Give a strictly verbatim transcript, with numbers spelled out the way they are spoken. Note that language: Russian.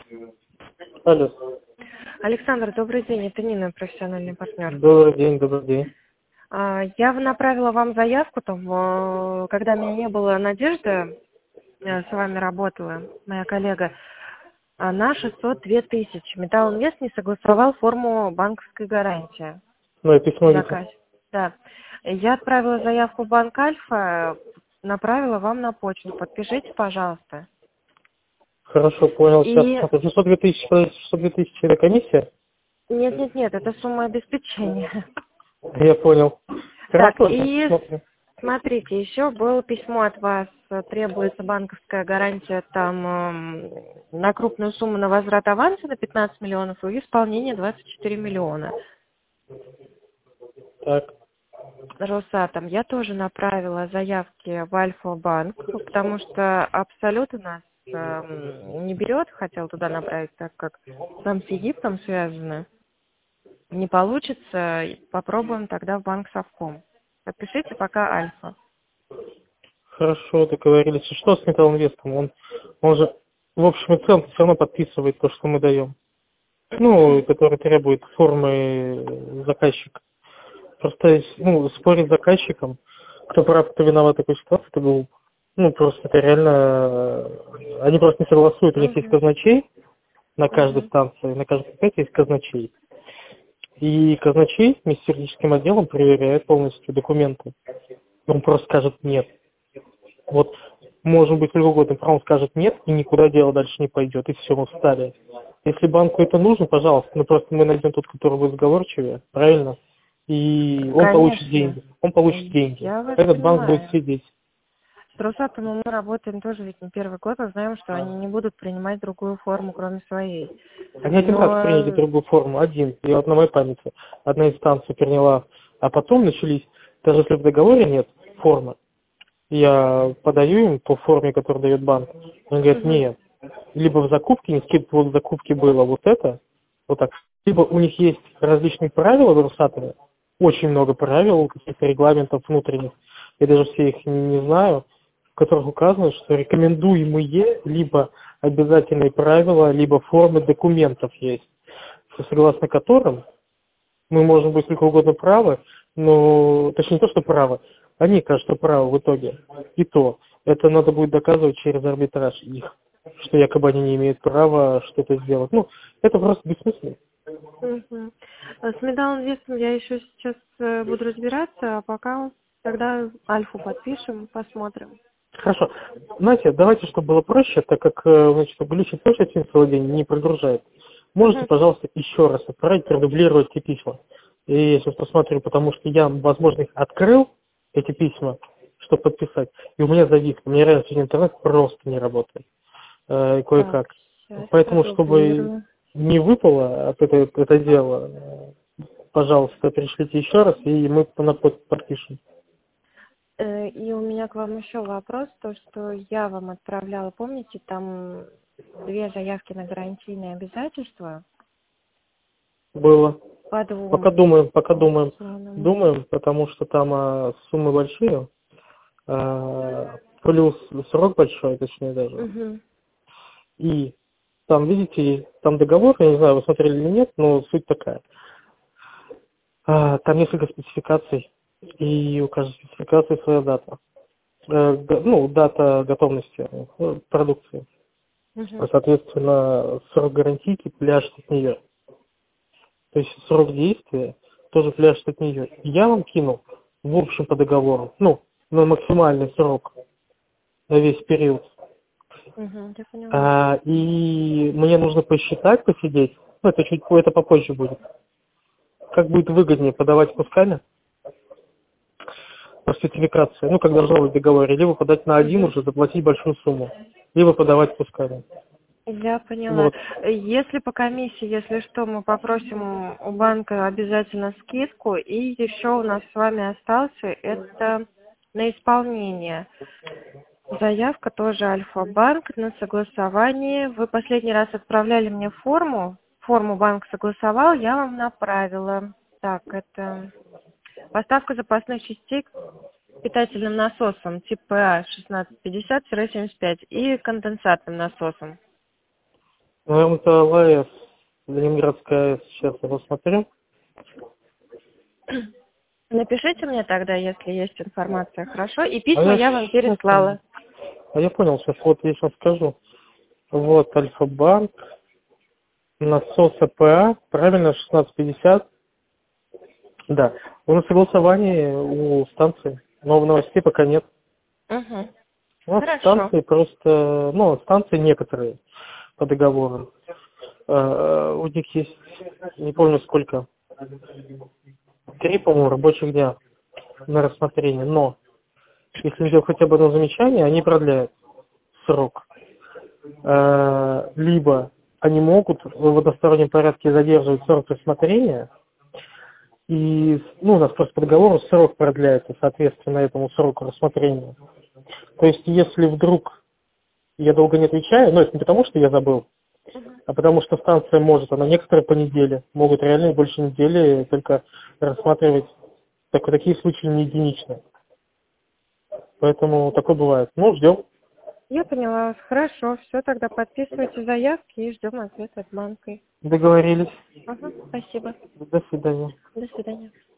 Алло. Александр, добрый день. Это Нина, профессиональный партнер. Добрый день, добрый день. А, Я направила вам заявку, там, э, когда меня не было, Надежда э, с вами работала, моя коллега, а, на шестьсот две тысячи. Металлинвест не согласовал форму банковской гарантии. Ну, я письмо видел. Заказ. Да. Я отправила заявку в Банк Альфа, направила вам на почту. Подпишите, пожалуйста. Хорошо, понял. Сейчас И посмотрю. шестьсот две тысячи, подождите, шестьсот две тысячи это комиссия? нет, нет, нет, это сумма обеспечения. Я понял. Так, Хорошо, сейчас и посмотрим. смотрите, еще было письмо от вас, э, требуется банковская гарантия там эм, на крупную сумму на возврат аванса на пятнадцать миллионов и исполнение двадцать четыре миллиона. Так. Росатом. Я тоже направила заявки в Альфа-банк, потому что Абсолют у нас эм, не берет, хотел туда направить, так как там с Египтом связано. Не получится, попробуем тогда в банк Совком. Подпишите пока Альфа. Хорошо, договорились. И что с металлинвестом? Он, он же в общем и целом все равно подписывает то, что мы даем. Ну, который требует формы заказчика. Просто, ну, спорить с заказчиком, кто прав, кто виноват в такой ситуации, это глупо. Ну, просто это реально... э, Они просто не согласуют. У них есть Угу. казначей на каждой Угу. станции, на каждой станции есть казначей. И казначей вместе с юридическим отделом проверяет полностью документы. Он просто скажет «нет». Вот, может быть, сколько угодно, он скажет «нет», и никуда дело дальше не пойдет, и все, мы встали. Если банку это нужно, пожалуйста, ну просто мы найдем тот, который будет сговорчивее, правильно? И он получит Конечно. деньги. Он получит деньги. Я вас Этот банк будет понимаю. сидеть. С Росатомом мы работаем тоже ведь не первый год, а знаем, что они не будут принимать другую форму, кроме своей. Они один раз приняли Но другую форму, один, и вот на моей памяти. Одна инстанция приняла, а потом начались, даже если в договоре нет формы, я подаю им по форме, которую дает банк. Они говорят, Мгм. нет. Либо в закупке, не скидка, вот в закупке было вот это, вот так. Либо у них есть различные правила в Росатоме, очень много правил, каких-то регламентов внутренних, я даже все их не, не знаю, в которых указано, что рекомендуемые, либо обязательные правила, либо формы документов есть, согласно которым мы можем быть сколько угодно правы, но, точнее не то, что правы, они кажутся правы в итоге. И то, это надо будет доказывать через арбитраж их, что якобы они не имеют права что-то сделать. Ну, это просто бессмысленно. Мгм. А С Медал Инвестом я еще сейчас э, буду разбираться, а пока тогда Альфу подпишем, посмотрим. Хорошо. Знаете, давайте, чтобы было проще, так как, э, значит, глючит тоже один целый день, не прогружает. Можете, Мгм. пожалуйста, еще раз отправить, продублировать эти письма. И я сейчас посмотрю, потому что я, возможно, их открыл, эти письма, чтобы подписать, и у меня завис. У меня реально сегодня интернет просто не работает. Э, Так, кое-как. сейчас Поэтому, чтобы продублирую. не выпало от этого это дело, э, пожалуйста, пришлите еще раз, и мы на под- подпишем. Э, И у меня к вам еще вопрос, то, что я вам отправляла, помните, там две заявки на гарантийные обязательства Было. по Пока двум думаем, пока думаем. суммам. Думаем, потому что там а, суммы большие, а, плюс срок большой, точнее даже. Угу. И там, видите, там договор, я не знаю, вы смотрели или нет, но суть такая. А, там несколько спецификаций, и у каждой спецификации своя дата. Э, г- ну, дата готовности э, продукции. Угу. Соответственно, срок гарантийки пляшет от нее. То есть срок действия тоже пляшет от нее. И я вам кинул в общем по договору, ну, на максимальный срок, на весь период. Угу, я поняла. А, и мне нужно посчитать, посидеть, ну, это чуть это попозже будет. Как будет выгоднее подавать кусками по спецификации, ну, как должно быть в договоре, либо подать на один Угу. уже, заплатить большую сумму, либо подавать кусками. Я поняла. Вот. Если по комиссии, если что, мы попросим у банка обязательно скидку. И еще у нас с вами остался это на исполнение. Заявка тоже Альфа-банк на согласование. Вы последний раз отправляли мне форму. Форму банк согласовал, я вам направила. Так, это поставка запасных частей к питательным насосам типа шестнадцать пятьдесят семьдесят пять и конденсатным насосом. Наверное, это ЛАЭС, Ленинградская АЭС, сейчас я посмотрю. Напишите мне тогда, если есть информация, хорошо? И А письма я я вам сейчас, переслала. а я понял, сейчас вот я сейчас скажу. Вот Альфа-банк, насос АПА, правильно, шестнадцать пятьдесят. Да, у нас согласование у станции, но в новостей пока нет. Угу. У нас Хорошо. станции просто, ну, станции некоторые по договору. Э, У них есть, не помню сколько, три, по-моему, рабочих дня на рассмотрение. Но если им сделать хотя бы одно замечание, они продляют срок. Э, Либо они могут в одностороннем порядке задерживать срок рассмотрения, и, ну, у нас просто по договору срок продляется, соответственно, этому сроку рассмотрения. То есть, если вдруг я долго не отвечаю, но это не потому, что я забыл, а потому что станция может, она некоторые по неделе, могут реально больше недели только рассматривать. Так, такие случаи не единичные. Поэтому такое бывает. Ну, ждем. Я поняла вас. Хорошо. Все, тогда подписывайте заявки и ждем ответа от банка. Договорились. Ага, спасибо. До свидания. До свидания.